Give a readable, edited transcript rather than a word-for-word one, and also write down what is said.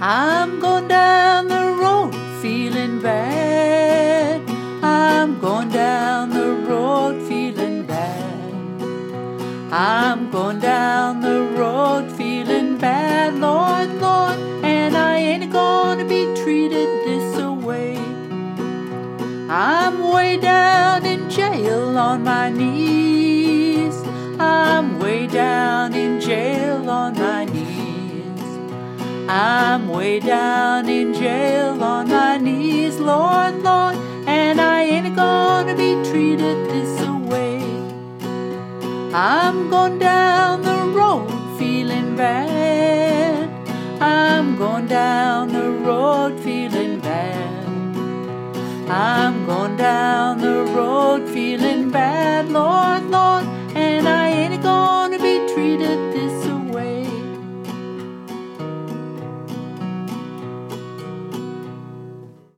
I'm going down the road feeling bad. I'm going down the road feeling bad. I'm going down the road feeling bad, Lord, Lord, and I ain't gonna be treated this way. I'm way down in jail on my knees. I'm way down in jail on my knees. I'm way down in jail on my knees, Lord, Lord, and I ain't gonna be treated this way. I'm going down the road feeling bad. I'm going down the road feeling bad. I'm